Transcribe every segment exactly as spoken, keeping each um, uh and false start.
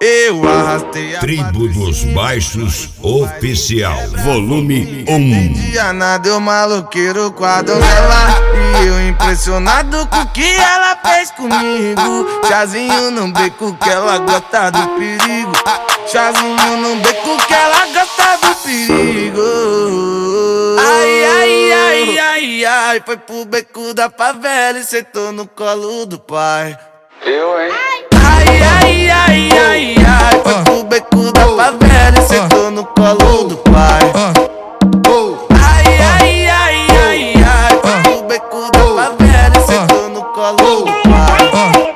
Eu arrastei a Tribo dos Baixos Oficial, volume um. Dia nada, eu maloqueiro com a donzela, e eu impressionado com o que ela fez comigo. Chazinho no beco que ela gosta do perigo. Chazinho no beco que ela gosta do perigo. Ai, ai, ai, ai, ai. Foi pro beco da favela e sentou no colo do pai. Eu, hein? Ai, ai, ai, ai, ai. Foi pro beco da favela e sentou no colo do pai. Ai, ai, ai, ai, ai. Foi pro beco da favela e sentou no colo do pai.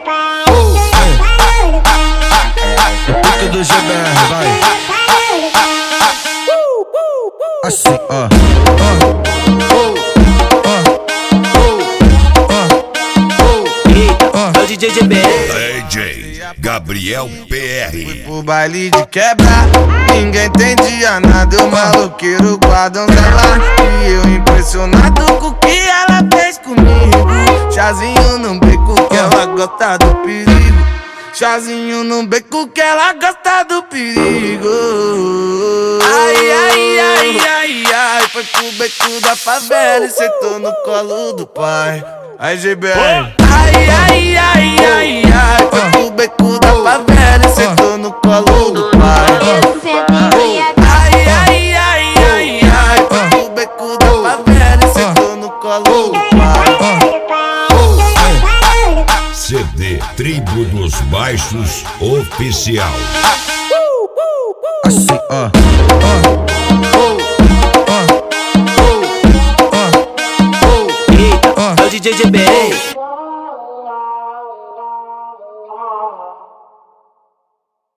Beco do G B R, vai. Assim, ó. É o D J G B D J Gabriel P R. Pro baile de quebra, ninguém entendia nada. Eu maloqueiro com a donzela, e eu impressionado com o que ela fez comigo. Chazinho no beco que ela gosta do perigo. Chazinho no beco que ela gosta do perigo. Ai, ai, ai, ai, ai. Foi pro beco da favela e sentou no colo do pai. Aí, G B R. Ai, ai, ai, ai, ai. Foi pro beco da favela e sentou no colo do pai. Ai, ai, ai, ai, ai. Foi pro beco da favela e sentou no colo do pai. C D Tribo dos Baixos Oficial. Assim, ó. É o D J G B